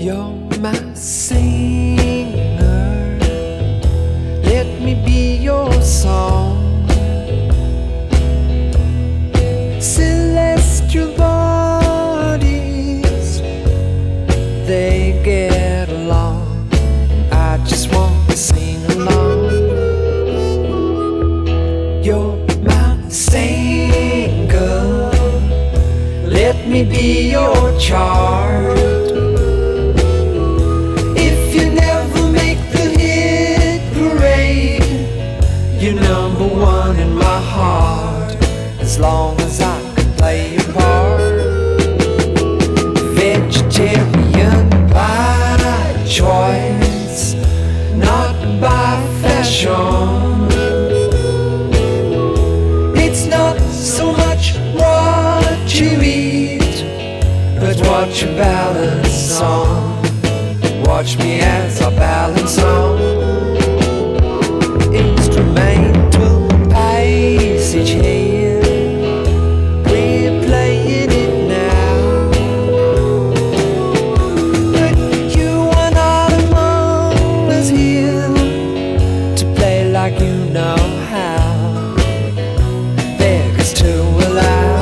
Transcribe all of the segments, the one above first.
You're my singer, let me be your song. Celestial bodies, they get along. I just want to sing along. You're my singer, let me be your chart. You're number one in my heart, as long as I can play your part. Vegetarian by choice, not by fashion. It's not so much what you eat, but what you balance on. Watch me as I balance on. Instrumental passage here, we're playing it now. But you are not among us here to play like you know how. Beg us to allow.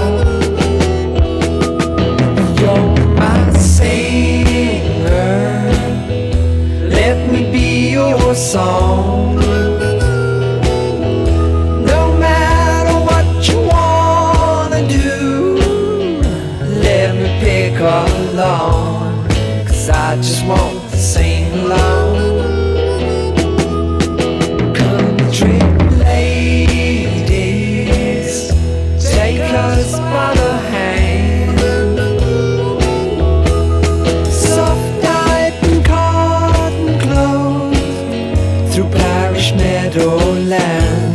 You're my singer, let me be your song. Along, 'cause I just want to sing along. Country ladies, take us by the hand. Soft night and cotton clothes through parish meadowland.